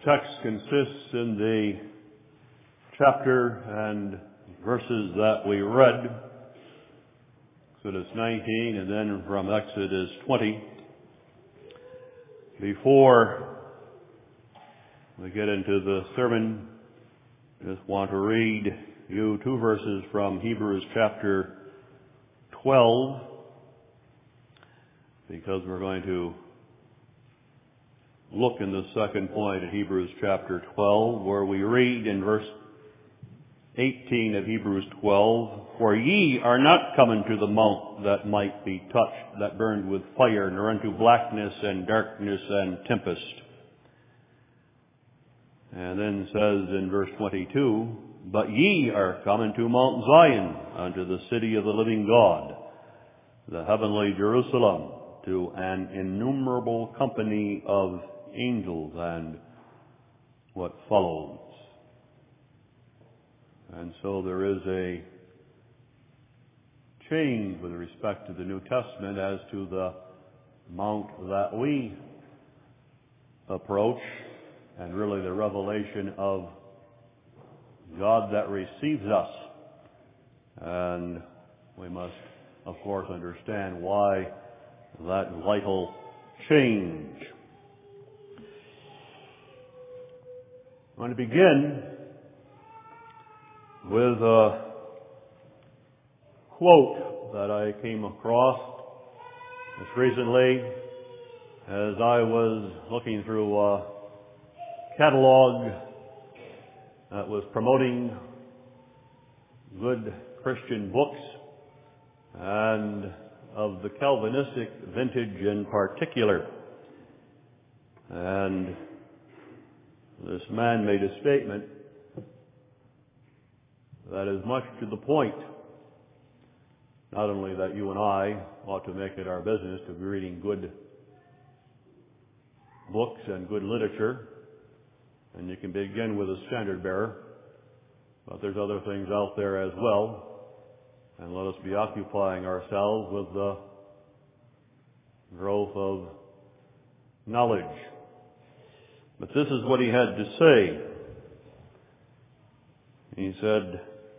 text consists in the chapter and verses that we read, Exodus 19 and then from Exodus 20. Before we get into the sermon, I just want to read you two verses from Hebrews chapter 12, because we're going to look in the second point at Hebrews chapter 12, where we read in verse 18 of Hebrews 12, "For ye are not come into the mount that might be touched, that burned with fire, nor unto blackness and darkness and tempest." And then says in verse 22, "But ye are come into Mount Zion, unto the city of the living God, the heavenly Jerusalem, to an innumerable company of angels," and what follows. And so there is a change with respect to the New Testament as to the mount that we approach, and really the revelation of God that receives us. And we must, of course, understand why that vital change. I'm going to begin with a quote that I came across just recently as I was looking through a catalog that was promoting good Christian books, and of the Calvinistic vintage in particular. And this man made a statement that is much to the point. Not only that you and I ought to make it our business to be reading good books and good literature, and you can begin with a standard bearer, but there's other things out there as well, and let us be occupying ourselves with the growth of knowledge. But this is what he had to say. He said,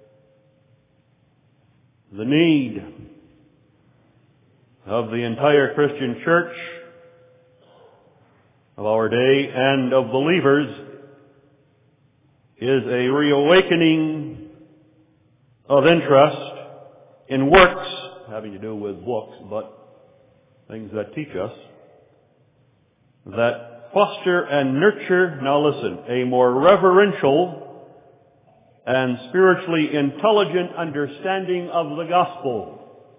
"The need of the entire Christian church of our day and of believers is a reawakening of interest in works having to do with books, but things that teach us, that foster and nurture," now listen, "a more reverential and spiritually intelligent understanding of the gospel."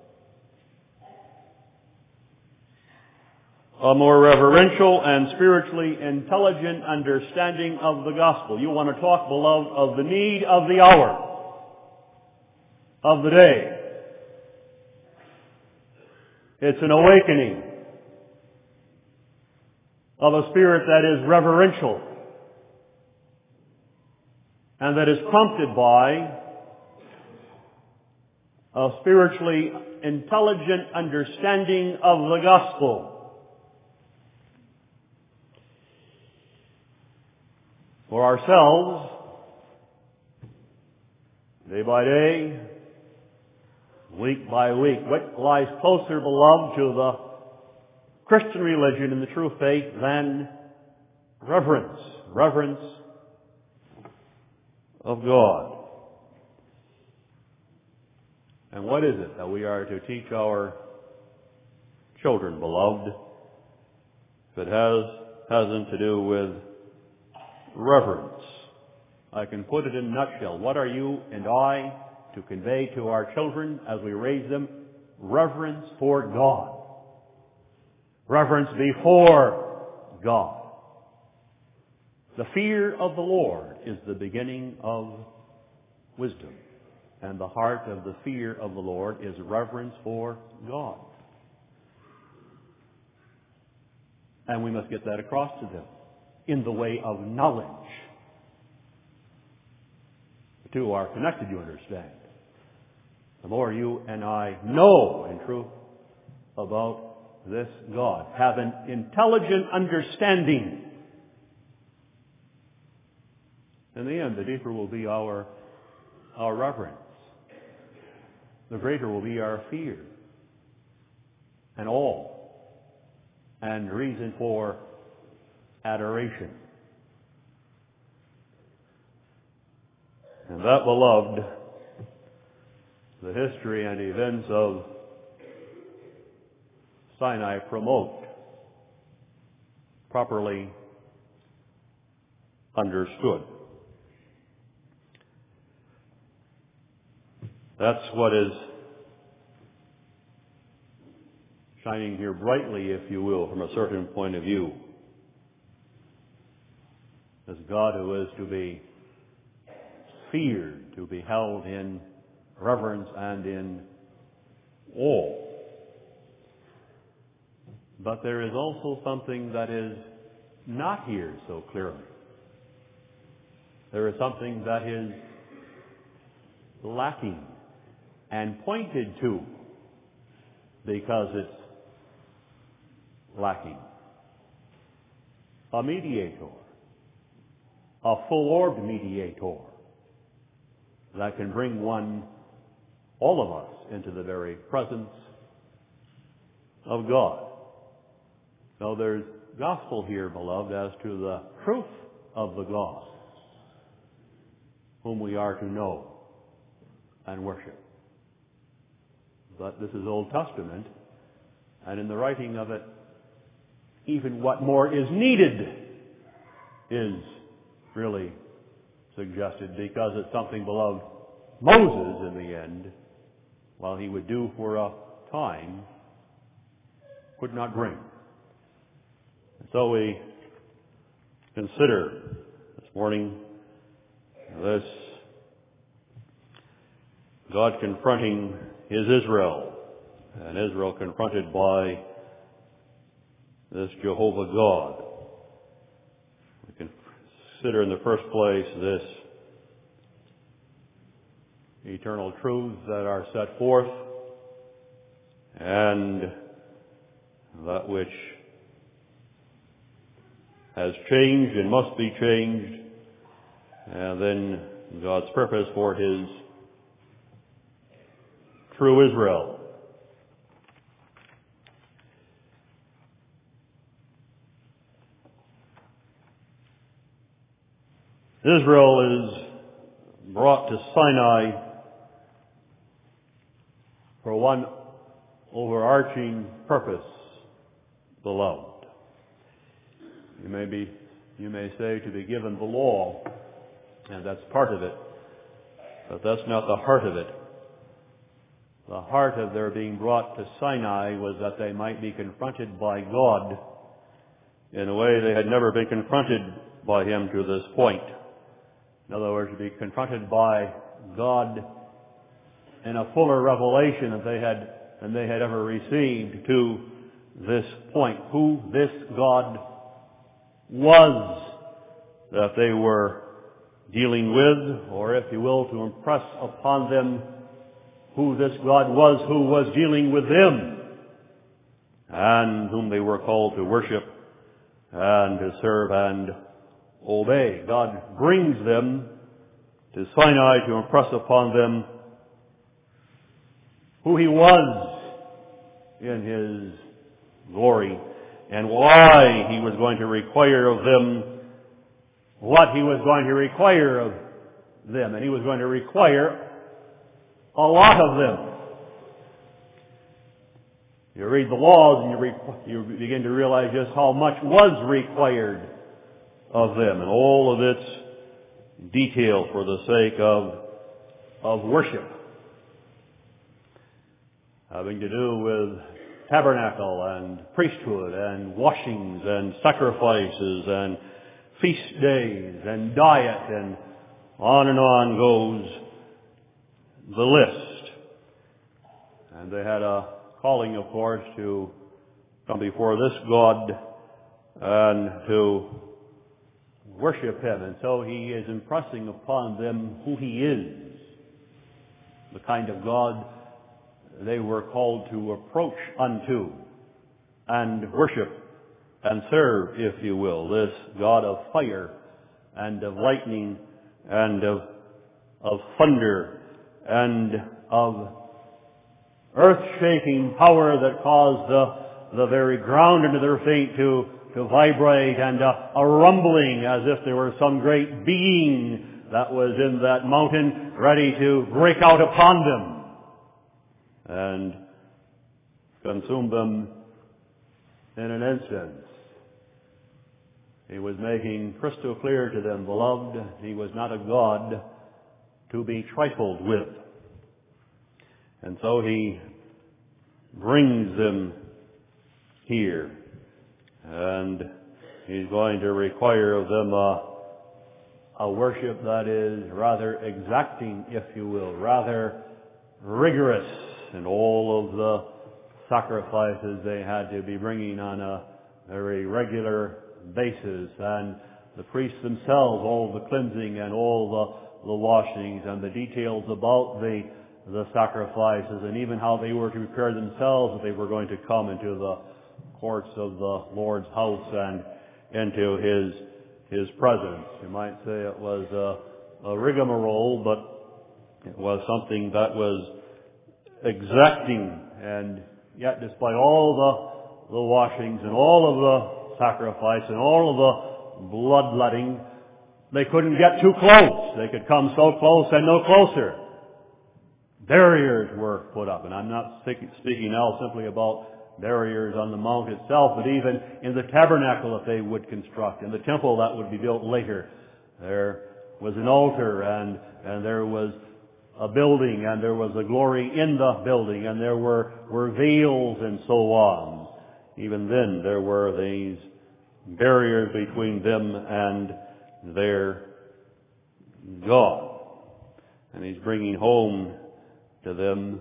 A more reverential and spiritually intelligent understanding of the gospel. You want to talk, beloved, of the need of the hour, of the day. It's an awakening of a spirit that is reverential and that is prompted by a spiritually intelligent understanding of the gospel. For ourselves, day by day, week by week, what lies closer, beloved, to the Christian religion and the true faith than reverence of God? And what is it that we are to teach our children, beloved, if it hasn't to do with reverence? I can put it in a nutshell. What are you and I to convey to our children as we raise them? Reverence for God. Reverence before God. The fear of the Lord is the beginning of wisdom. And the heart of the fear of the Lord is reverence for God. And we must get that across to them in the way of knowledge. The two are connected, you understand. The more you and I know in truth about this God, have an intelligent understanding In the end, the deeper will be our reverence. The greater will be our fear and awe and reason for adoration. And that, beloved, the history and events of Sinai promote, properly understood. That's what is shining here brightly, if you will, from a certain point of view. As God who is to be feared, to be held in reverence and in awe. But there is also something that is not here so clearly. There is something that is lacking and pointed to because it's lacking. A mediator, a full-orbed mediator that can bring all of us, into the very presence of God. So there's gospel here, beloved, as to the truth of the God, whom we are to know and worship. But this is Old Testament, and in the writing of it, even what more is needed is really suggested, because it's something, beloved, Moses, in the end, while he would do for a time, could not bring. And so we consider this morning this God confronting his Israel, and Israel confronted by this Jehovah God. We can consider in the first place this eternal truths that are set forth, and that which has changed and must be changed, and then God's purpose for his true Israel. Israel is brought to Sinai for one overarching purpose, beloved. You may say to be given the law, and that's part of it, but that's not the heart of it. The heart of their being brought to Sinai was that they might be confronted by God in a way they had never been confronted by him to this point. In other words, to be confronted by God in a fuller revelation than they had ever received to this point. Who this God was that they were dealing with, or if you will, to impress upon them who this God was who was dealing with them, and whom they were called to worship and to serve and obey. God brings them to Sinai to impress upon them who he was in his glory, and why he was going to require of them what he was going to require of them. And he was going to require a lot of them. You read the laws and you begin to realize just how much was required of them, and all of its detail for the sake of worship, having to do with tabernacle and priesthood and washings and sacrifices and feast days and diet, and on goes the list. And they had a calling, of course, to come before this God and to worship him. And so he is impressing upon them who he is, the kind of God they were called to approach unto and worship and serve, if you will, this God of fire and of lightning and of thunder and of earth-shaking power that caused the very ground under their feet to vibrate, and a rumbling as if there were some great being that was in that mountain ready to break out upon them and consume them in an instant. He was making crystal clear to them, beloved, he was not a God to be trifled with. And so he brings them here, and he's going to require of them a worship that is rather exacting, if you will, rather rigorous in all of the sacrifices they had to be bringing on a very regular basis, and the priests themselves, all the cleansing and all the washings and the details about the sacrifices, and even how they were to prepare themselves if they were going to come into the courts of the Lord's house and into His presence. You might say it was a rigmarole, but it was something that was exacting, and yet despite all the washings and all of the sacrifice and all of the bloodletting, they couldn't get too close. They could come so close and no closer. Barriers were put up, and I'm not speaking now simply about barriers on the mount itself, but even in the tabernacle that they would construct, in the temple that would be built later. There was an altar, and there was a building, and there was a glory in the building, and there were veils and so on. Even then there were these barriers between them and their God. And he's bringing home to them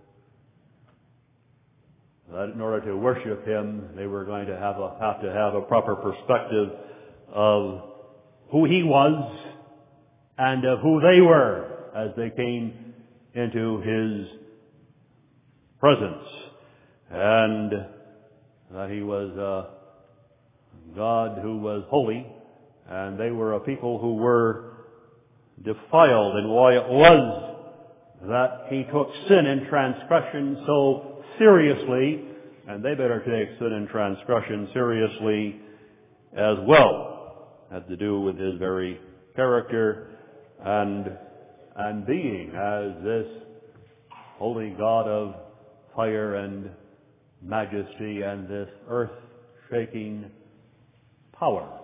that in order to worship Him, they were going to have to have a proper perspective of who He was and of who they were as they came into His presence, and that He was a God who was holy, and they were a people who were defiled, and why it was that He took sin and transgression so seriously, and they better take sin and transgression seriously as well. It had to do with His very character and being as this holy God of fire and majesty and this earth-shaking power.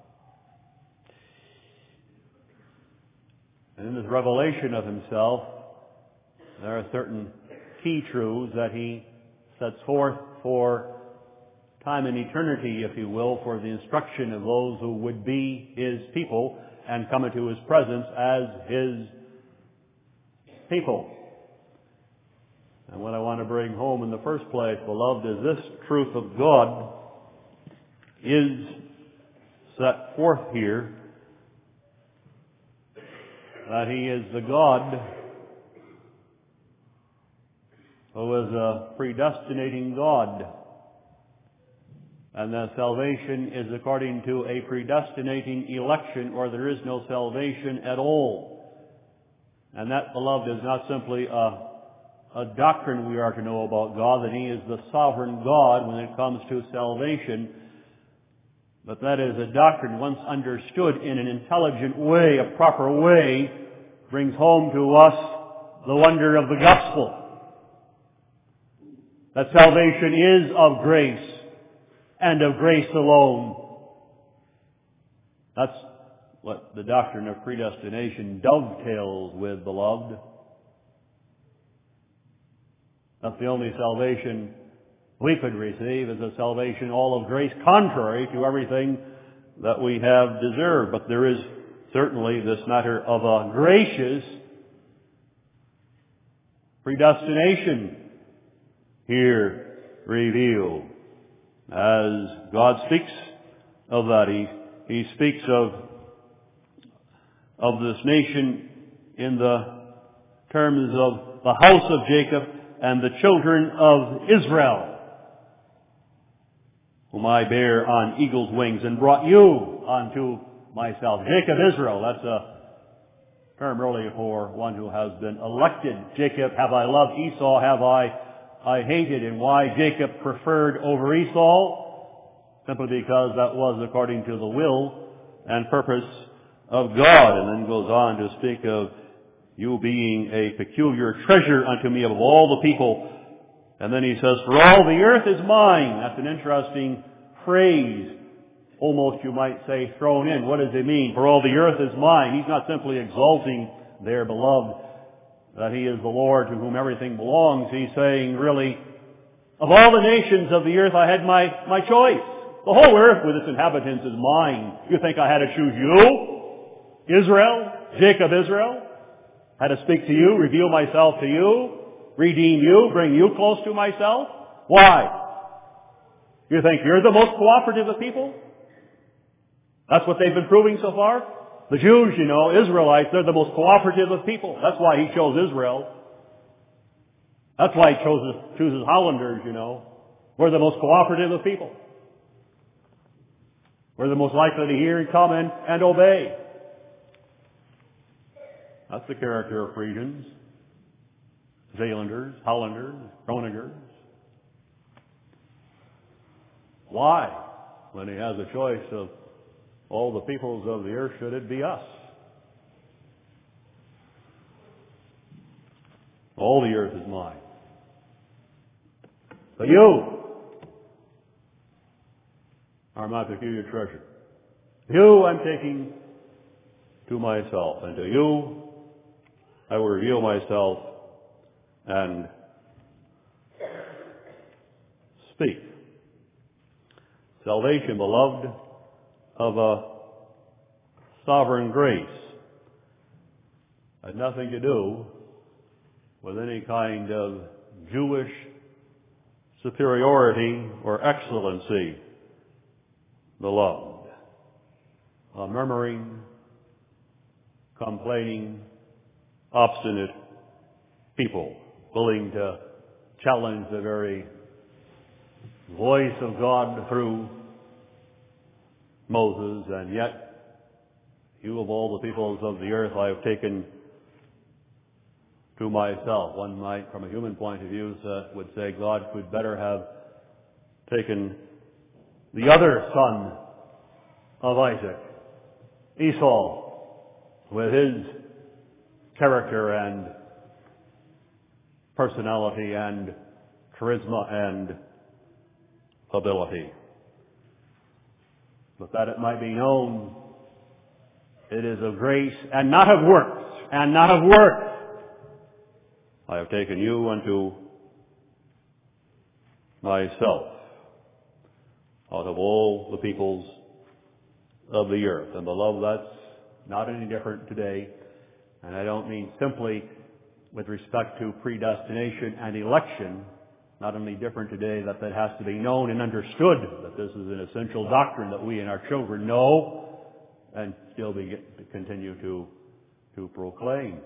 And in this revelation of Himself, there are certain key truths that He sets forth for time and eternity, if you will, for the instruction of those who would be His people and come into His presence as His people. And what I want to bring home in the first place, beloved, is this truth of God is set forth here, that He is the God who is a predestinating God, and that salvation is according to a predestinating election, or there is no salvation at all. And that, beloved, is not simply a doctrine we are to know about God, that He is the sovereign God when it comes to salvation, but that is a doctrine once understood in an intelligent way, a proper way, brings home to us the wonder of the gospel. That salvation is of grace, and of grace alone. That's what the doctrine of predestination dovetails with, beloved. That's the only salvation we could receive, is a salvation all of grace, contrary to everything that we have deserved. But there is certainly this matter of a gracious predestination here revealed. As God speaks of that, He speaks of this nation in the terms of the house of Jacob and the children of Israel, whom I bear on eagle's wings and brought you unto myself. Jacob, Israel, that's term really for one who has been elected. Jacob have I loved, Esau have I hated. And why Jacob preferred over Esau? Simply because that was according to the will and purpose of God. And then goes on to speak of you being a peculiar treasure unto me above all the people. And then he says, for all the earth is mine. That's an interesting phrase. Almost, you might say, thrown in. What does it mean? For all the earth is mine. He's not simply exalting their beloved that he is the Lord to whom everything belongs. He's saying, really, of all the nations of the earth, I had my choice. The whole earth with its inhabitants is mine. You think I had to choose you? Israel? Jacob Israel? Had to speak to you, reveal myself to you, redeem you, bring you close to myself? Why? You think you're the most cooperative of people? That's what they've been proving so far. The Jews, Israelites, they're the most cooperative of people. That's why he chose Israel. That's why he chooses Hollanders, We're the most cooperative of people. We're the most likely to hear and come and obey. That's the character of Frisians, Zeelanders, Hollanders, Groningers. Why? When he has a choice of all the peoples of the earth, should it be us? All the earth is mine. But you are my peculiar treasure. You I'm taking to myself, and to you I will reveal myself and speak. Salvation, beloved, of a sovereign grace had nothing to do with any kind of Jewish superiority or excellency, beloved. A murmuring, complaining, obstinate people willing to challenge the very voice of God through Moses, and yet you of all the peoples of the earth I have taken to myself. One might, from a human point of view, would say God could better have taken the other son of Isaac, Esau, with his character and personality and charisma and ability. But that it might be known, it is of grace and not of works, and not of works. I have taken you unto myself out of all the peoples of the earth. And beloved, that's not any different today. And I don't mean simply with respect to predestination and election. Not only different today that has to be known and understood, that this is an essential doctrine that we and our children know and still continue to proclaim.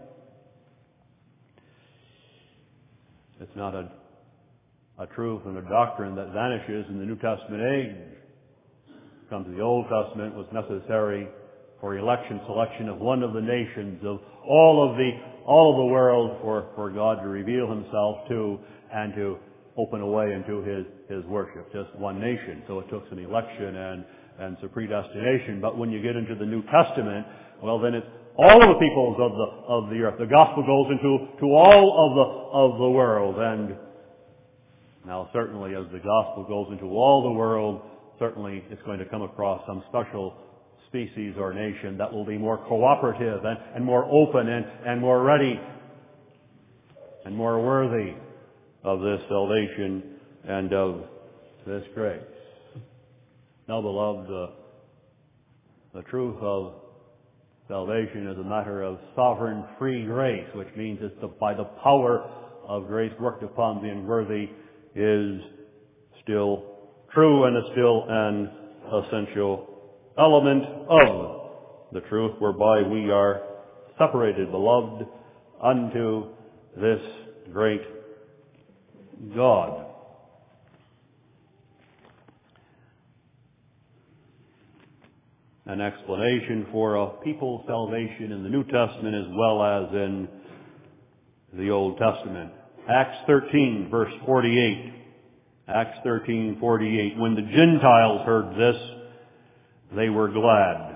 It's not a truth and a doctrine that vanishes in the New Testament age. Comes to the Old Testament was necessary for election, selection of one of the nations, of all of the world, for God to reveal himself to and to open a way into his worship. Just one nation. So it took some election and some predestination. But when you get into the New Testament, well, then it's all of the peoples of the earth. The gospel goes into all of the world. And now certainly as the gospel goes into all the world, certainly it's going to come across some special species or nation that will be more cooperative and more open and more ready and more worthy of this salvation and of this grace. Now, beloved, the truth of salvation is a matter of sovereign free grace, which means it's by the power of grace worked upon the unworthy is still true and is still an essential element of the truth whereby we are separated, beloved, unto this great God. an explanation for a people's salvation in the New Testament as well as in the Old Testament. Acts 13, verse 48. Acts 13:48. When the Gentiles heard this, they were glad.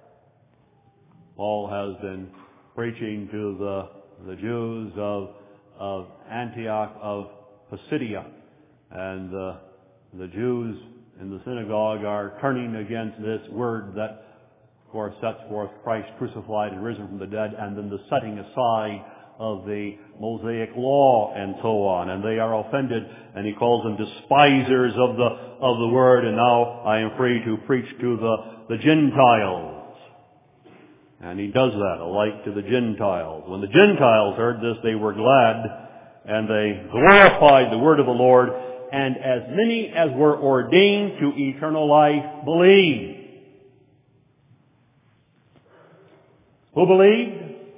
Paul has been preaching to the Jews of Antioch of Pisidia, and the Jews in the synagogue are turning against this word that, of course, sets forth Christ crucified and risen from the dead, and then the setting aside of the Mosaic law and so on. And they are offended, and he calls them despisers of the word, and now I am free to preach to the Gentiles. And he does that alike to the Gentiles. When the Gentiles heard this, they were glad, and they glorified the word of the Lord, and as many as were ordained to eternal life believed. Who believed?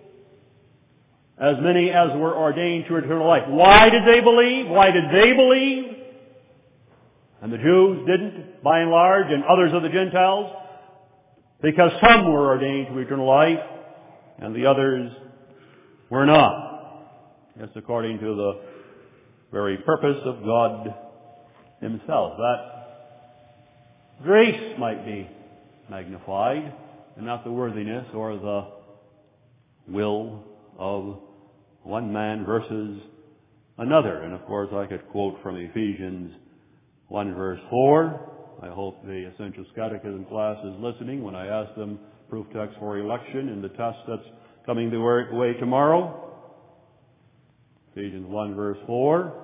As many as were ordained to eternal life. Why did they believe? Why did they believe? And the Jews didn't, by and large, and others of the Gentiles? Because some were ordained to eternal life, and the others were not. It's according to the very purpose of God Himself, that grace might be magnified, and not the worthiness or the will of one man versus another. And of course I could quote from Ephesians 1 verse 4. I hope the Essential Catechism class is listening when I ask them proof text for election in the test that's coming the way tomorrow. Ephesians 1 verse 4.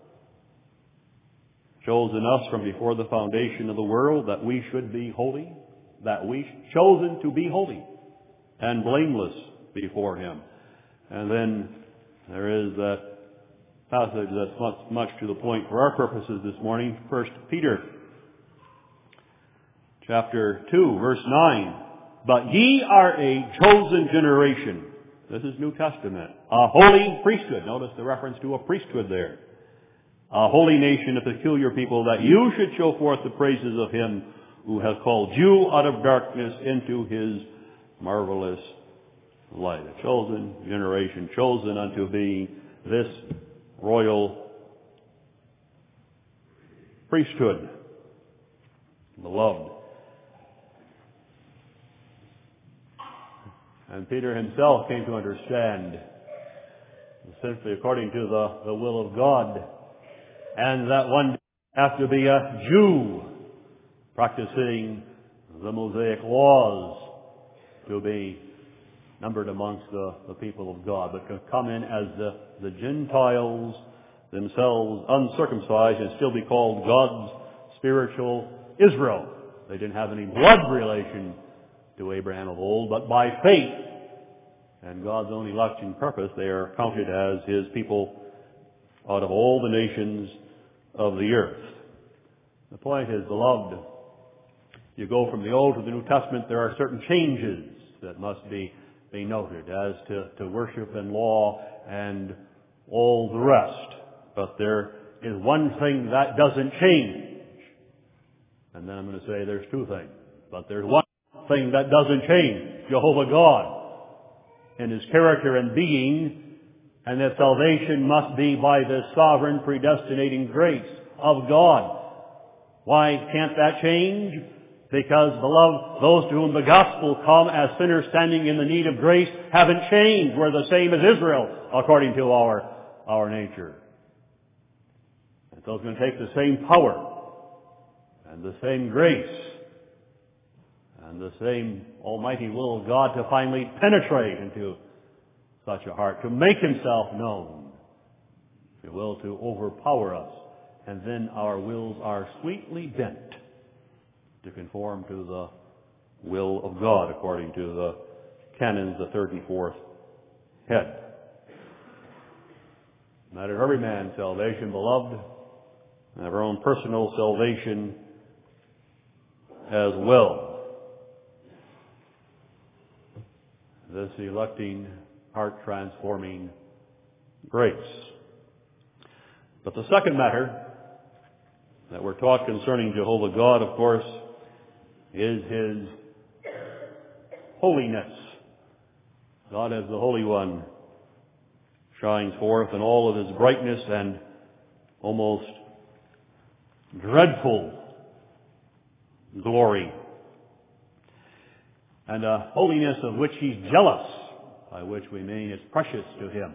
Chosen us from before the foundation of the world that we should be holy, that we chosen to be holy and blameless before Him. And then there is that passage that's much to the point for our purposes this morning, 1 Peter chapter 2, verse 9. But ye are a chosen generation. This is New Testament. A holy priesthood. Notice the reference to a priesthood there. A holy nation, a peculiar people, that you should show forth the praises of Him who has called you out of darkness into His marvelous light. A chosen generation, chosen unto being this royal priesthood. Beloved. And Peter himself came to understand, simply according to the will of God, and that one day have to be a Jew, practicing the Mosaic laws, to be numbered amongst the people of God, but to come in as the Gentiles themselves, uncircumcised, and still be called God's spiritual Israel. They didn't have any blood relation to Abraham of old, but by faith and God's own election purpose, they are counted as His people out of all the nations of the earth. The point is, beloved, you go from the Old to the New Testament, there are certain changes that must be noted as to worship and law and all the rest. But there is one thing that doesn't change. And then I'm going to say there's two things. But there's one thing that doesn't change. Jehovah God in His character and being, and that salvation must be by the sovereign predestinating grace of God. Why can't that change? Because, beloved, those to whom the gospel come as sinners standing in the need of grace haven't changed. We're the same as Israel according to our nature. And so it's going to take the same power and the same grace and the same almighty will of God to finally penetrate into such a heart, to make Himself known, if you will, to overpower us. And then our wills are sweetly bent to conform to the will of God according to the canons, the third and fourth head. Matter of every man's salvation, beloved, and of our own personal salvation as well. This electing, heart-transforming grace. But the second matter that we're taught concerning Jehovah God, of course, is His holiness. God as the Holy One shines forth in all of His brightness and almost dreadful glory. And a holiness of which He's jealous, by which we mean it's precious to Him.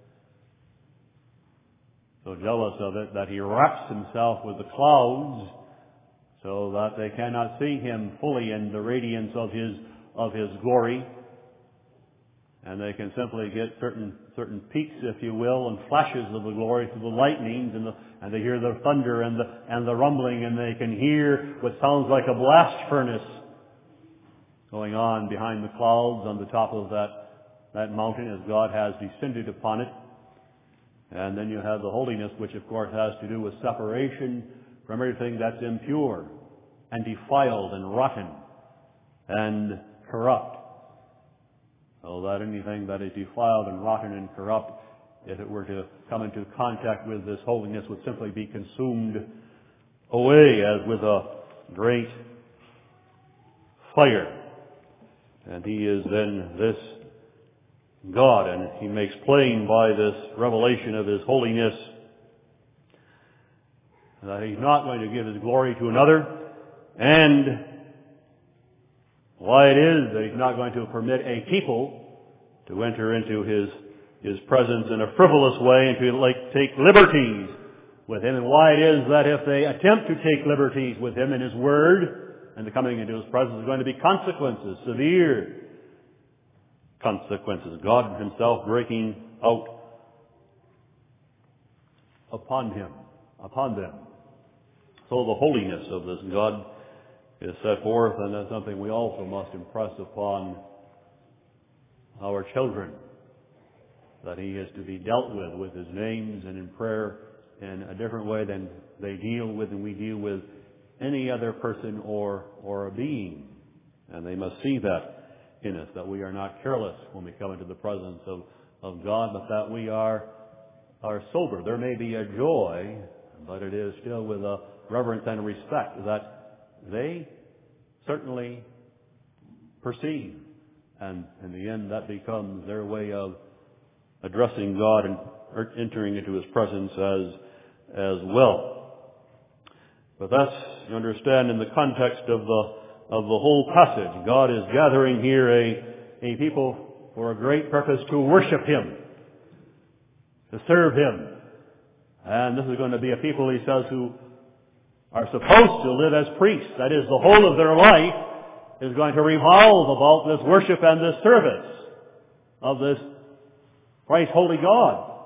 So jealous of it that He wraps Himself with the clouds so that they cannot see Him fully in the radiance of His glory. And they can simply get certain peaks, if you will, and flashes of the glory through the lightnings, and they hear the thunder and the rumbling, and they can hear what sounds like a blast furnace going on behind the clouds on the top of that mountain as God has descended upon it. And then you have the holiness, which of course has to do with separation from everything that's impure and defiled and rotten and corrupt. So that anything that is defiled and rotten and corrupt, if it were to come into contact with this holiness, would simply be consumed away as with a great fire. And He is then this God, and He makes plain by this revelation of His holiness that He's not going to give His glory to another, and why it is that He's not going to permit a people to enter into His presence in a frivolous way and to take liberties with Him, and why it is that if they attempt to take liberties with Him in His Word and the coming into His presence, there's going to be consequences, severe consequences. God Himself breaking out upon them. So the holiness of this God is set forth, and that's something we also must impress upon our children, that He is to be dealt with His names and in prayer in a different way than they deal with and we deal with any other person or a being. And they must see that in us, that we are not careless when we come into the presence of God, but that we are sober. There may be a joy, but it is still with a reverence and respect that they certainly perceive. And in the end, that becomes their way of addressing God and entering into His presence as well. But that's, you understand, in the context of the whole passage. God is gathering here a people for a great purpose, to worship Him, to serve Him. And this is going to be a people, He says, who are supposed to live as priests. That is, the whole of their life is going to revolve about this worship and this service of this Christ holy God.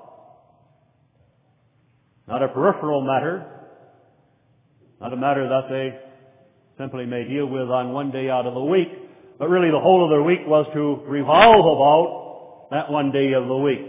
Not a peripheral matter, not a matter that they simply may deal with on one day out of the week, but really the whole of their week was to revolve about that one day of the week,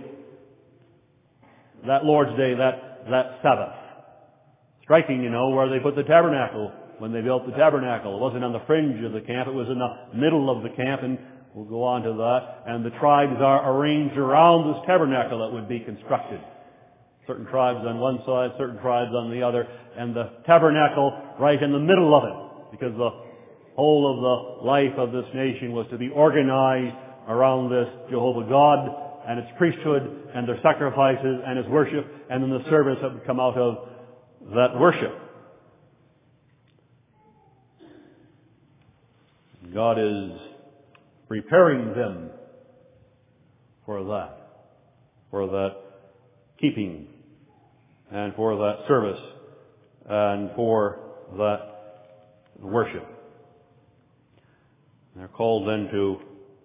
that Lord's Day, that Sabbath. Striking, where they put the tabernacle. When they built the tabernacle, it wasn't on the fringe of the camp, it was in the middle of the camp, and we'll go on to that. And the tribes are arranged around this tabernacle that would be constructed. Certain tribes on one side, certain tribes on the other, and the tabernacle right in the middle of it, because the whole of the life of this nation was to be organized around this Jehovah God and its priesthood and their sacrifices and His worship, and then the service that would come out of that worship. God is preparing them for that keeping, and for that service, and for that worship. They're called then to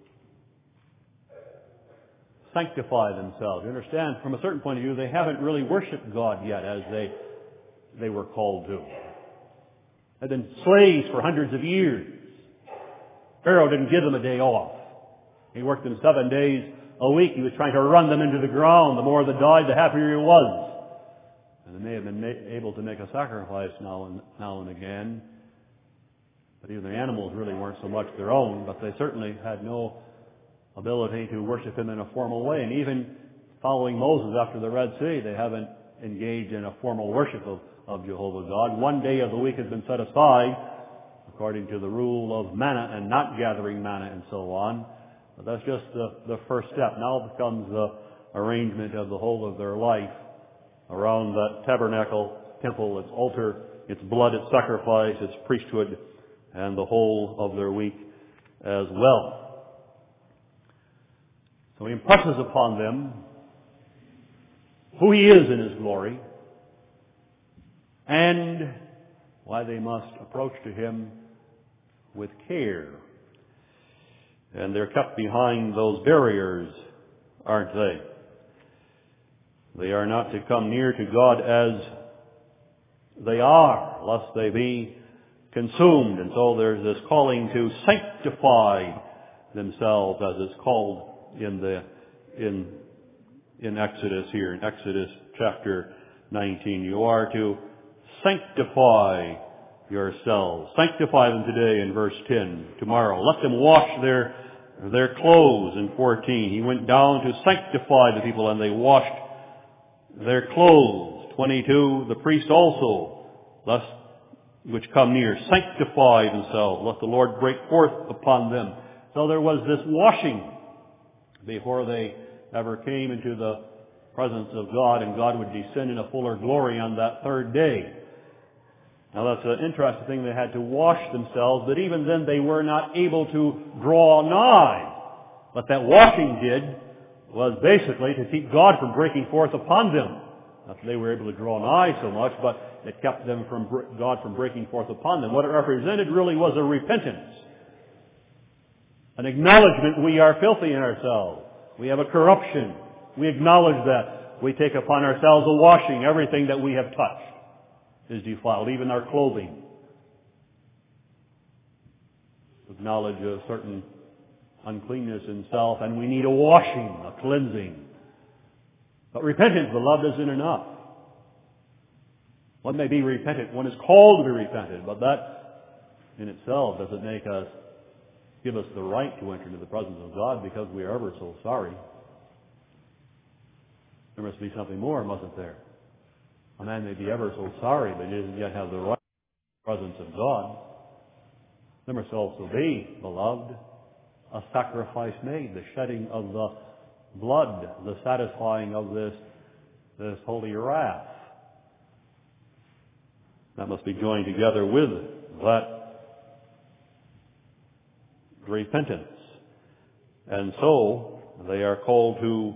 sanctify themselves. You understand, from a certain point of view, they haven't really worshipped God yet as they were called to. They've been slaves for hundreds of years. Pharaoh didn't give them a day off. He worked them 7 days a week. He was trying to run them into the ground. The more that died, the happier he was. And they may have been able to make a sacrifice now and again. But even the animals really weren't so much their own, but they certainly had no ability to worship Him in a formal way. And even following Moses after the Red Sea, they haven't engaged in a formal worship of Jehovah God. 1 day of the week has been set aside. Of according to the rule of manna and not gathering manna and so on. But that's just the first step. Now comes the arrangement of the whole of their life around that tabernacle, temple, its altar, its blood, its sacrifice, its priesthood, and the whole of their week as well. So he impresses upon them who he is in his glory and why they must approach to him with care. And they're kept behind those barriers, aren't they? They are not to come near to God as they are, lest they be consumed. And so there's this calling to sanctify themselves, as it's called in Exodus here, in Exodus chapter 19. You are to sanctify yourselves. Sanctify them today in verse 10. Tomorrow. Let them wash their clothes in 14. He went down to sanctify the people and they washed their clothes. 22. The priest also, lest which come near, sanctify themselves. Let the Lord break forth upon them. So there was this washing before they ever came into the presence of God, and God would descend in a fuller glory on that third day. Now that's an interesting thing. They had to wash themselves, but even then they were not able to draw nigh. What that washing did was basically to keep God from breaking forth upon them. Not that they were able to draw nigh so much, but it kept them from God from breaking forth upon them. What it represented really was a repentance. An acknowledgement we are filthy in ourselves. We have a corruption. We acknowledge that. We take upon ourselves a washing. Everything that we have touched is defiled, even our clothing. Acknowledge a certain uncleanness in self, and we need a washing, a cleansing. But repentance, beloved, isn't enough. One may be repentant. One is called to be repentant, but that in itself doesn't give us the right to enter into the presence of God because we are ever so sorry. There must be something more, mustn't there? A man may be ever so sorry, but he doesn't yet have the right to the presence of God. There must also be, beloved, a sacrifice made, the shedding of the blood, the satisfying of this holy wrath. That must be joined together with that repentance. And so they are called to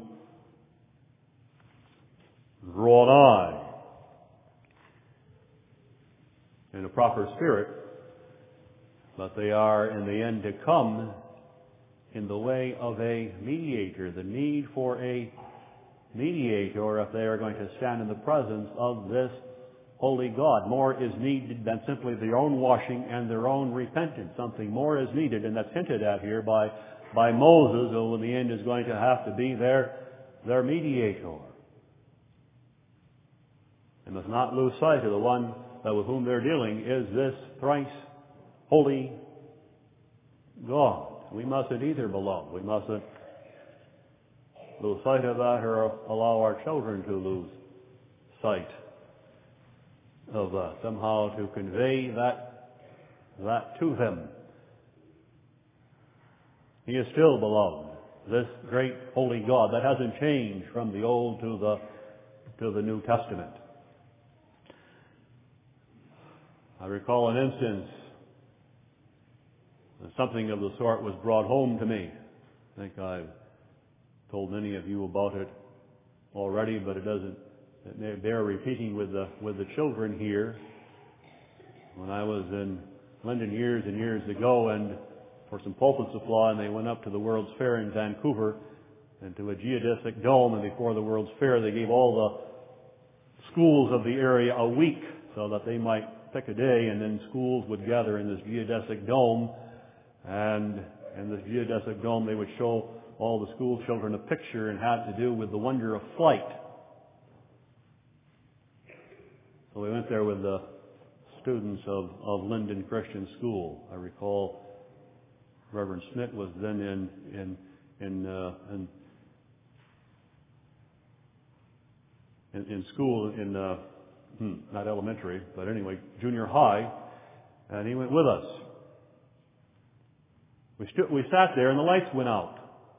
draw nigh in a proper spirit, but they are in the end to come in the way of a mediator, the need for a mediator if they are going to stand in the presence of this holy God. More is needed than simply their own washing and their own repentance. Something more is needed, and that's hinted at here by Moses, who in the end is going to have to be their mediator. They must not lose sight of the one with whom they're dealing is this thrice holy God. We mustn't either, beloved. We mustn't lose sight of that or allow our children to lose sight of that. Somehow to convey that to them. He is still, beloved, this great holy God. That hasn't changed from the Old to the New Testament. I recall an instance, something of the sort was brought home to me. I think I've told many of you about it already, but it may bear repeating with the children here. When I was in London years and years ago, and for some pulpit supply, and they went up to the World's Fair in Vancouver and to a geodesic dome, and before the World's Fair they gave all the schools of the area a week so that they might pick a day, and then schools would gather in this geodesic dome, and in this geodesic dome they would show all the school children a picture and had to do with the wonder of flight. So we went there with the students of Linden Christian School. I recall Reverend Smith was then in school in not elementary, but anyway, junior high, and he went with us. We sat there and the lights went out.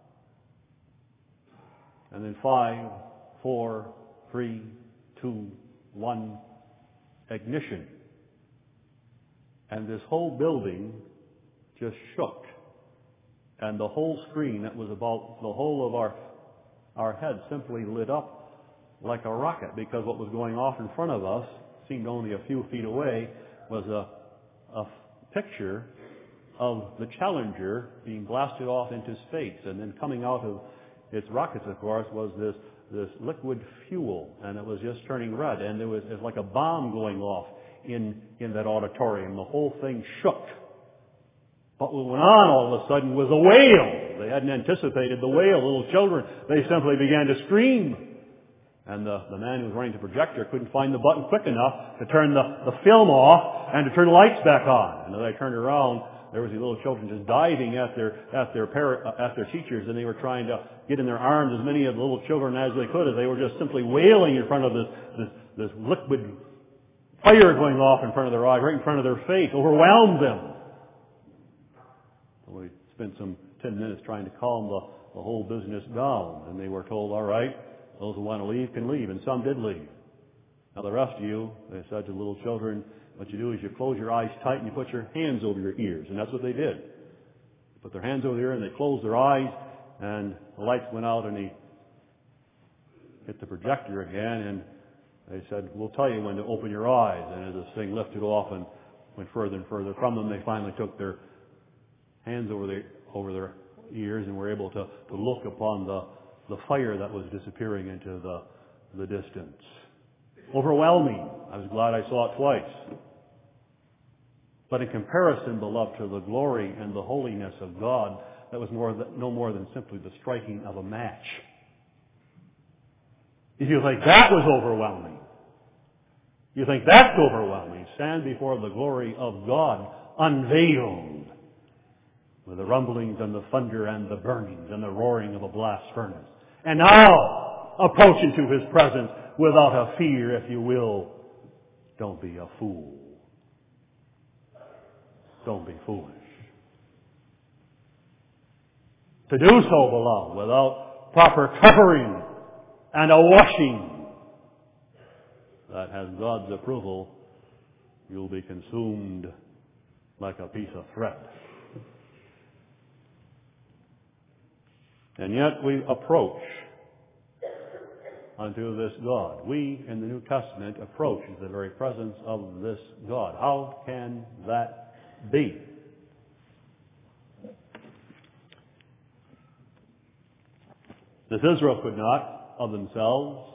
And then 5, 4, 3, 2, 1, ignition. And this whole building just shook. And the whole screen that was about the whole of our head simply lit up like a rocket, because what was going off in front of us, seemed only a few feet away, was a picture of the Challenger being blasted off into space. And then coming out of its rockets, of course, was this liquid fuel, and it was just turning red, and it was like a bomb going off in that auditorium. The whole thing shook. But what went on all of a sudden was a wail. They hadn't anticipated the wail. Little children, they simply began to scream. And the man who was running the projector couldn't find the button quick enough to turn the film off and to turn the lights back on. And as I turned around, there was these little children just diving at their teachers, and they were trying to get in their arms as many of the little children as they could, as they were just simply wailing in front of this liquid fire going off in front of their eyes, right in front of their face, overwhelmed them. We spent some 10 minutes trying to calm the whole business down, and they were told, all right, those who want to leave can leave, and some did leave. Now the rest of you, they said to the little children, what you do is you close your eyes tight and you put your hands over your ears. And that's what they did. They put their hands over their ears and they closed their eyes, and the lights went out, and he hit the projector again, and they said, we'll tell you when to open your eyes. And as this thing lifted off and went further and further from them, they finally took their hands over their ears and were able to look upon the fire that was disappearing into the distance. Overwhelming. I was glad I saw it twice. But in comparison, beloved, to the glory and the holiness of God, that was no more than simply the striking of a match. If you think that was overwhelming, you think that's overwhelming, stand before the glory of God unveiled, with the rumblings and the thunder and the burnings and the roaring of a blast furnace. And now, approach into His presence without a fear, if you will. Don't be a fool. Don't be foolish. To do so, beloved, without proper covering and a washing that has God's approval, you'll be consumed like a piece of thread. And yet we approach unto this God. We, in the New Testament, approach the very presence of this God. How can that be? This Israel could not of themselves,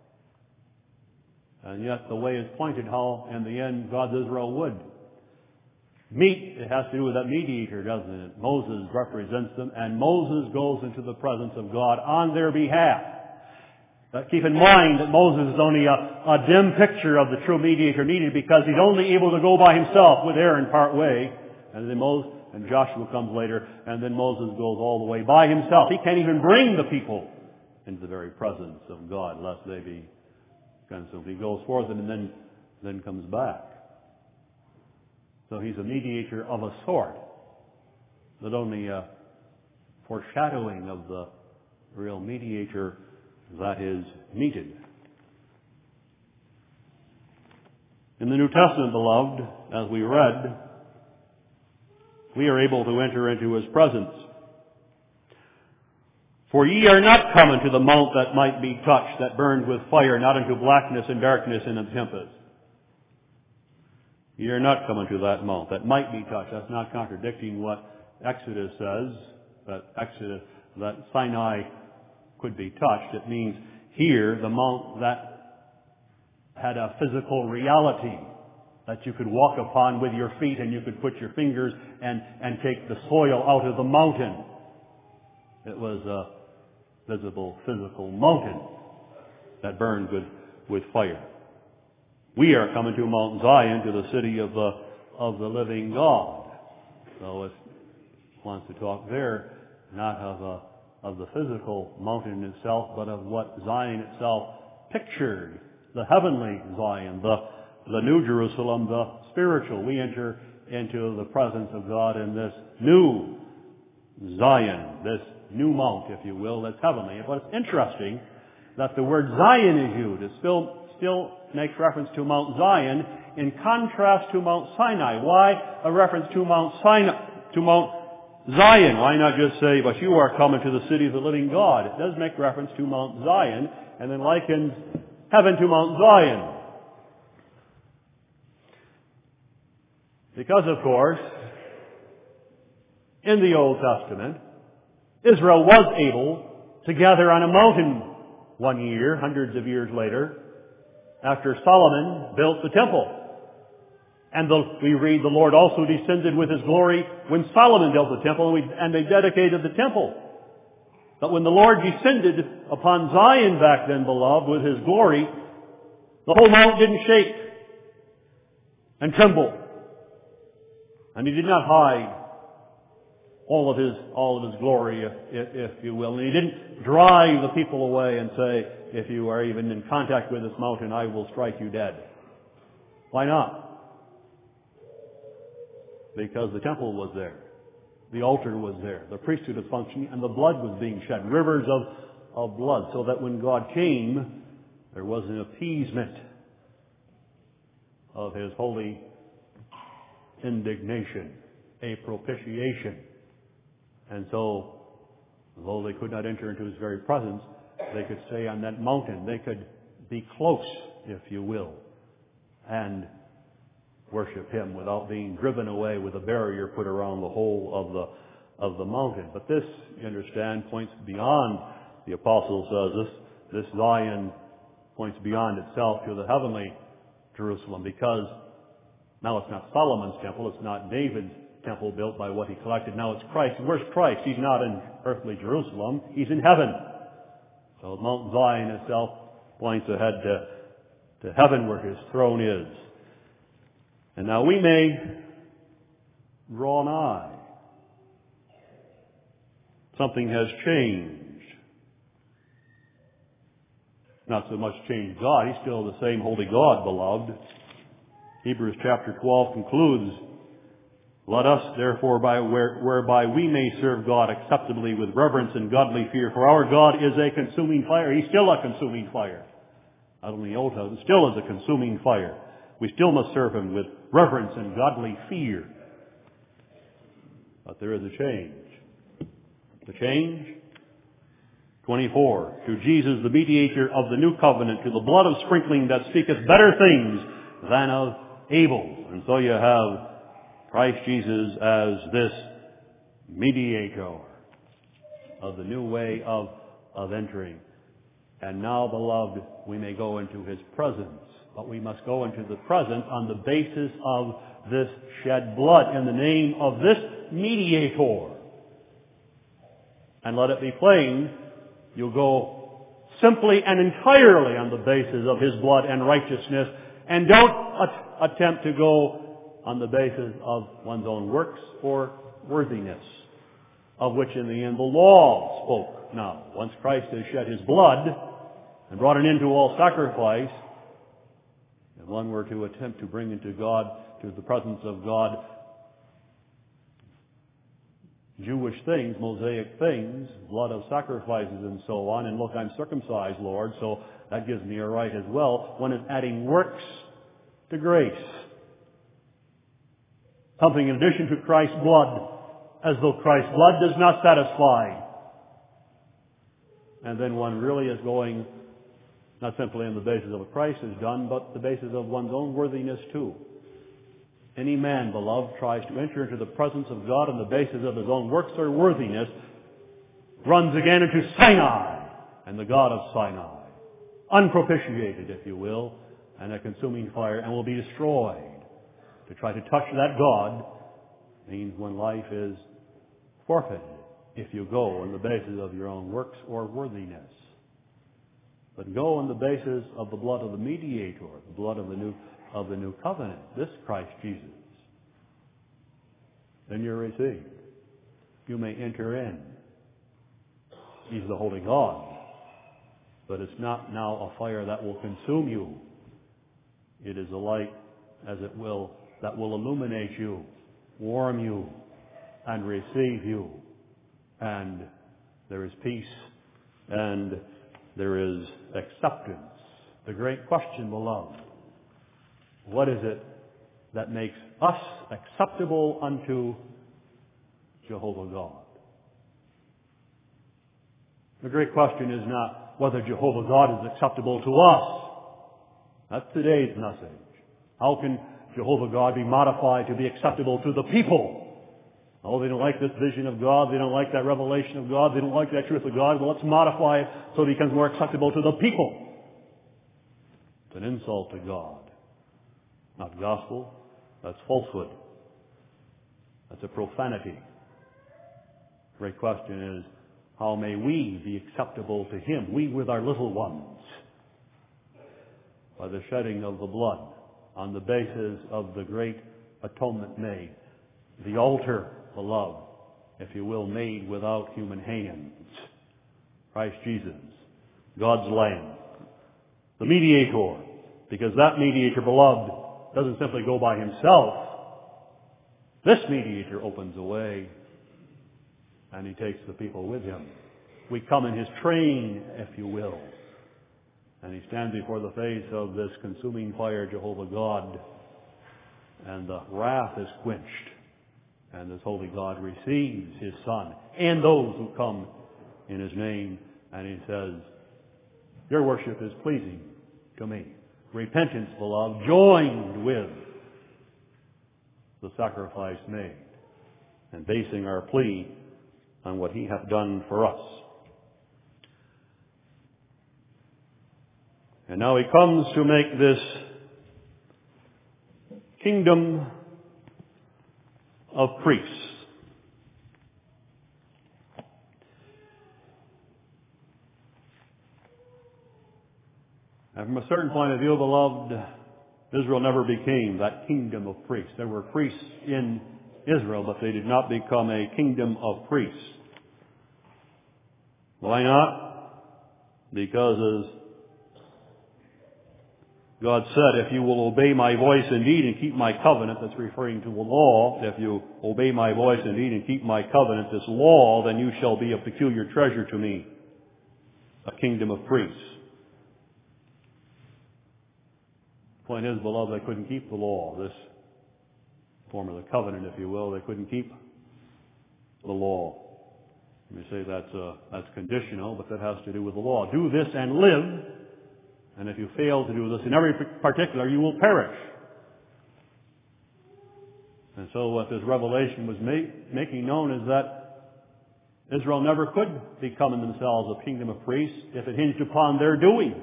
and yet the way is pointed how, in the end, God's Israel would meet. It has to do with that mediator, doesn't it? Moses represents them, and Moses goes into the presence of God on their behalf. But keep in mind that Moses is only a dim picture of the true mediator needed, because he's only able to go by himself with Aaron part way, and then and Joshua comes later, and then Moses goes all the way by himself. He can't even bring the people into the very presence of God, lest they be consumed. He goes forth and then comes back. So he's a mediator of a sort, but only a foreshadowing of the real mediator that is needed. In the New Testament, beloved, as we read, we are able to enter into His presence. For ye are not come unto the mount that might be touched, that burned with fire, not unto blackness and darkness and a tempest. Ye are not come unto that mount that might be touched. That's not contradicting what Exodus says, that Sinai could be touched. It means here, the mount that had a physical reality that you could walk upon with your feet, and you could put your fingers and take the soil out of the mountain. It was a visible, physical mountain that burned with fire. We are coming to Mount Zion, to the city of the living God. So it wants to talk there not of the physical mountain itself, but of what Zion itself pictured, the heavenly Zion, the New Jerusalem, the spiritual. We enter into the presence of God in this new Zion, this new mount, if you will, that's heavenly. But it's interesting that the word Zion is used. It still makes reference to Mount Zion in contrast to Mount Sinai. Why a reference to Mount Zion? Why not just say, but you are coming to the city of the living God? It does make reference to Mount Zion and then likens heaven to Mount Zion. Because, of course, in the Old Testament, Israel was able to gather on a mountain one year, hundreds of years later, after Solomon built the temple. And we read the Lord also descended with His glory when Solomon built the temple and they dedicated the temple. But when the Lord descended upon Zion back then, beloved, with His glory, the whole mount didn't shake and tremble. And He did not hide all of his glory, if you will. And He didn't drive the people away and say, if you are even in contact with this mountain, I will strike you dead. Why not? Because the temple was there. The altar was there. The priesthood was functioning, and the blood was being shed. Rivers of blood. So that when God came, there was an appeasement of His holy indignation, a propitiation. And so, though they could not enter into His very presence, they could stay on that mountain. They could be close, if you will, and worship Him without being driven away with a barrier put around the whole of the mountain. But this, you understand, points beyond, the apostle says, this Zion points beyond itself to the heavenly Jerusalem, because now it's not Solomon's temple, it's not David's temple built by what he collected. Now it's Christ. And where's Christ? He's not in earthly Jerusalem. He's in heaven. So Mount Zion itself points ahead to heaven where His throne is. And now we may draw nigh. Something has changed. Not so much changed God. He's still the same holy God, beloved. Hebrews chapter 12 concludes, let us therefore whereby we may serve God acceptably with reverence and godly fear, for our God is a consuming fire. He's still a consuming fire. Not only the Old Testament, still is a consuming fire. We still must serve Him with reverence and godly fear. But there is a change. The change? 24. To Jesus, the mediator of the new covenant, to the blood of sprinkling that speaketh better things than of Abel's. And so you have Christ Jesus as this mediator of the new way of entering. And now, beloved, we may go into His presence. But we must go into the presence on the basis of this shed blood in the name of this mediator. And let it be plain, you'll go simply and entirely on the basis of His blood and righteousness, and don't attempt to go on the basis of one's own works or worthiness, of which in the end the law spoke. Now, once Christ has shed His blood and brought an end to all sacrifice, if one were to attempt to bring into the presence of God, Jewish things, Mosaic things, blood of sacrifices and so on, and look, I'm circumcised, Lord, so that gives me a right as well. One is adding works to grace. Something in addition to Christ's blood, as though Christ's blood does not satisfy. And then one really is going not simply on the basis of what Christ has done, but the basis of one's own worthiness too. Any man, beloved, tries to enter into the presence of God on the basis of his own works or worthiness, runs again into Sinai and the God of Sinai, unpropitiated, if you will, and a consuming fire, and will be destroyed. To try to touch that God means one life is forfeited if you go on the basis of your own works or worthiness. But go on the basis of the blood of the mediator, the blood of the new covenant, this Christ Jesus. Then you're received. You may enter in. He's the holy God. But it's not now a fire that will consume you. It is a light, as it will, that will illuminate you, warm you, and receive you and there is peace, and there is acceptance. The great question, beloved, what is it that makes us acceptable unto Jehovah God? The great question is not whether Jehovah God is acceptable to us. That's today's message. How can Jehovah God be modified to be acceptable to the people? Oh, they don't like this vision of God. They don't like that revelation of God. They don't like that truth of God. Well, let's modify it so it becomes more acceptable to the people. It's an insult to God. Not gospel. That's falsehood. That's a profanity. Great question is, how may we be acceptable to Him? We with our little ones. By the shedding of the blood on the basis of the great atonement made. The altar, beloved, if you will, made without human hands. Christ Jesus, God's Lamb. The mediator, because that mediator, beloved, doesn't simply go by himself. This mediator opens a way, and he takes the people with him. We come in his train, if you will. And he stands before the face of this consuming fire, Jehovah God, and the wrath is quenched. And this holy God receives His Son and those who come in His name. And He says, your worship is pleasing to me. Repentance, beloved, joined with the sacrifice made. And basing our plea on what He hath done for us. And now He comes to make this kingdom of priests. And from a certain point of view, beloved, Israel never became that kingdom of priests. There were priests in Israel, but they did not become a kingdom of priests. Why not? Because as God said, if you will obey my voice indeed and keep my covenant, that's referring to the law. If you obey my voice indeed and keep my covenant, this law, then you shall be a peculiar treasure to me, a kingdom of priests. The point is, beloved, they couldn't keep the law, this form of the covenant, if you will. They couldn't keep the law. You may say that's conditional, but that has to do with the law. Do this and live. And if you fail to do this in every particular, you will perish. And so what this revelation was making known is that Israel never could become in themselves a kingdom of priests if it hinged upon their doing,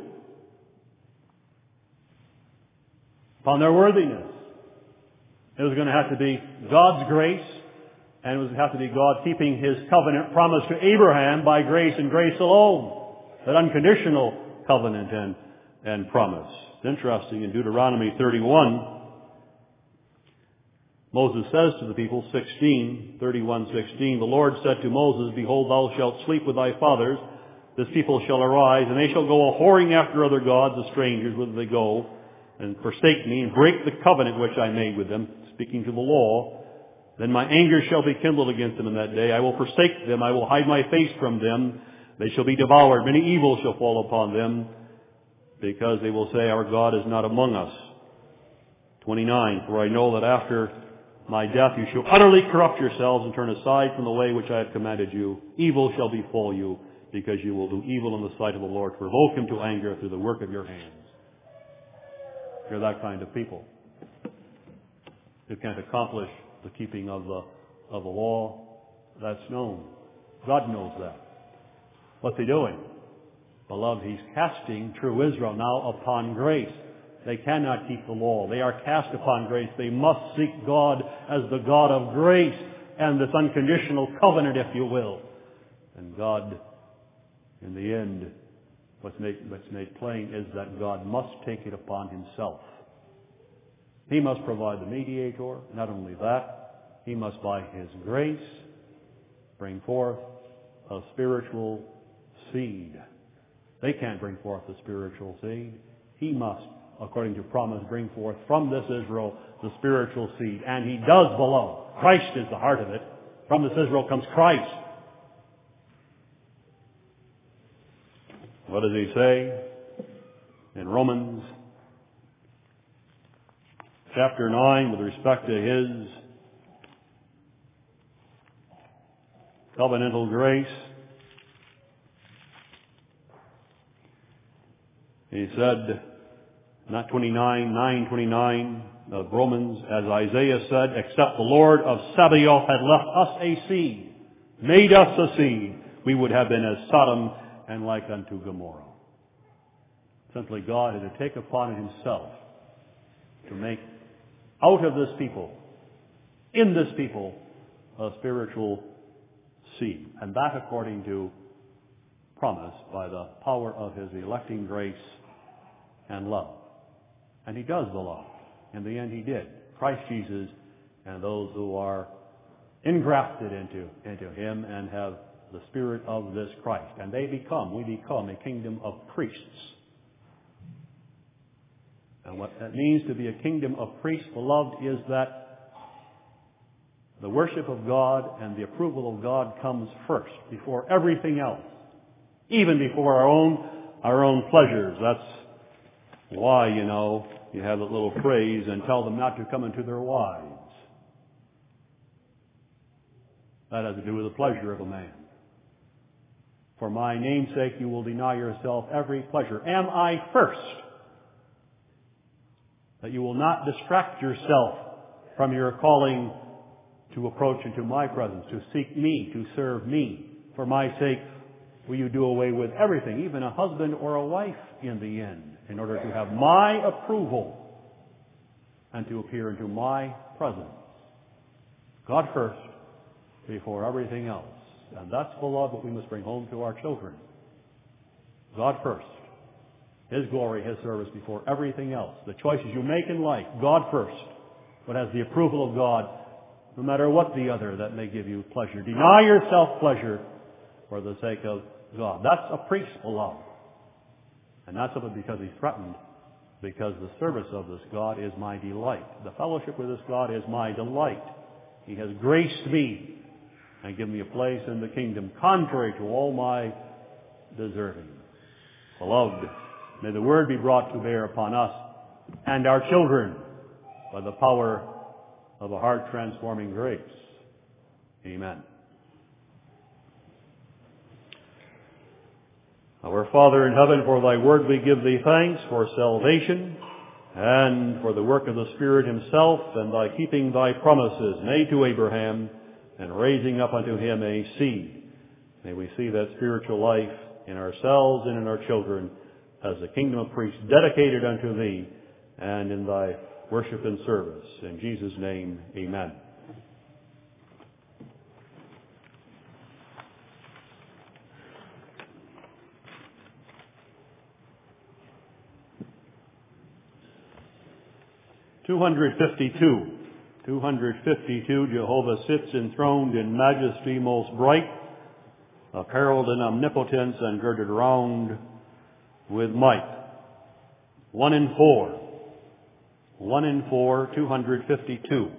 upon their worthiness. It was going to have to be God's grace, and it was going to have to be God keeping His covenant promise to Abraham by grace and grace alone. That unconditional covenant and promise. It's interesting, in Deuteronomy 31, Moses says to the people, 31:16, the Lord said to Moses, behold, thou shalt sleep with thy fathers. This people shall arise, and they shall go a-whoring after other gods, the strangers, whither they go, and forsake me, and break the covenant which I made with them, speaking to the law. Then my anger shall be kindled against them in that day. I will forsake them. I will hide my face from them. They shall be devoured. Many evils shall fall upon them, because they will say, our God is not among us. 29, for I know that after my death you shall utterly corrupt yourselves and turn aside from the way which I have commanded you. Evil shall befall you, because you will do evil in the sight of the Lord, to provoke Him to anger through the work of your hands. You're that kind of people. You can't accomplish the keeping of the law. That's known. God knows that. What's He doing? Beloved, He's casting true Israel now upon grace. They cannot keep the law. They are cast upon grace. They must seek God as the God of grace and this unconditional covenant, if you will. And God, in the end, what's made plain is that God must take it upon Himself. He must provide the mediator. Not only that, He must, by His grace, bring forth a spiritual seed. They can't bring forth the spiritual seed. He must, according to promise, bring forth from this Israel the spiritual seed. And He does, beloved. Christ is the heart of it. From this Israel comes Christ. What does he say in Romans chapter 9 with respect to his covenantal grace? He said, not 29, 9:29 of Romans, as Isaiah said, except the Lord of Sabaoth had left us a seed, made us a seed, we would have been as Sodom and like unto Gomorrah. Simply God had to take upon himself to make out of this people, in this people, a spiritual seed. And that according to promise by the power of his electing grace and love. And he does the love. In the end he did. Christ Jesus and those who are engrafted into him and have the spirit of this Christ. And we become a kingdom of priests. And what that means to be a kingdom of priests, beloved, is that the worship of God and the approval of God comes first, before everything else. Even before our own pleasures. That's why, you have that little phrase, and tell them not to come into their wives. That has to do with the pleasure of a man. For my name's sake you will deny yourself every pleasure. Am I first? That you will not distract yourself from your calling to approach into my presence, to seek me, to serve me. For my sake, will you do away with everything, even a husband or a wife in the end, in order to have my approval and to appear into my presence. God first, before everything else. And that's, beloved, what we must bring home to our children. God first. His glory, His service before everything else. The choices you make in life, God first. But has the approval of God, no matter what the other that may give you pleasure. Deny yourself pleasure for the sake of God. That's a priest, beloved. And not simply because he's threatened, because the service of this God is my delight. The fellowship with this God is my delight. He has graced me and given me a place in the kingdom contrary to all my deserving. Beloved, may the word be brought to bear upon us and our children by the power of a heart-transforming grace. Amen. Our Father in heaven, for thy word we give thee thanks for salvation and for the work of the Spirit himself and thy keeping thy promises made to Abraham and raising up unto him a seed. May we see that spiritual life in ourselves and in our children as a kingdom of priests dedicated unto thee and in thy worship and service. In Jesus' name, amen. $252, Jehovah sits enthroned in majesty most bright, apparelled in omnipotence and girded round with might. 1 in 4, 252.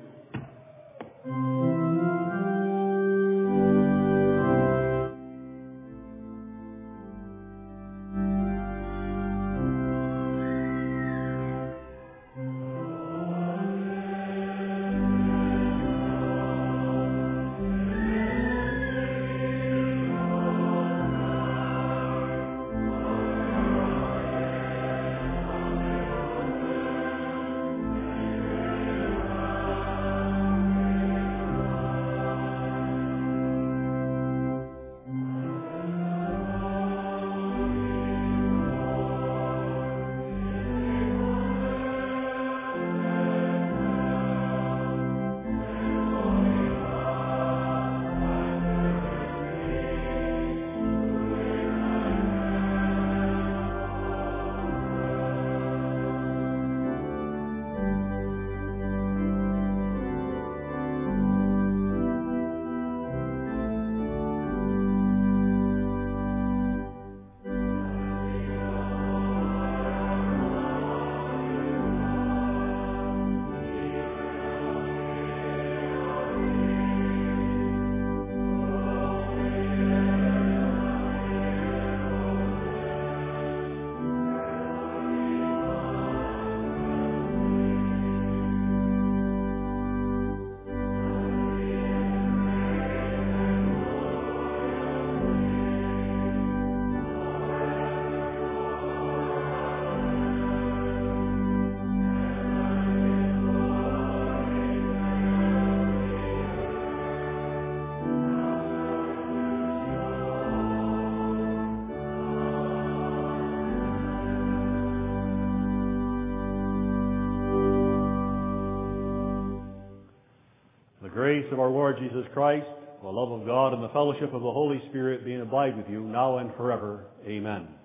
grace of our Lord Jesus Christ, the love of God, and the fellowship of the Holy Spirit be and abide with you now and forever. Amen.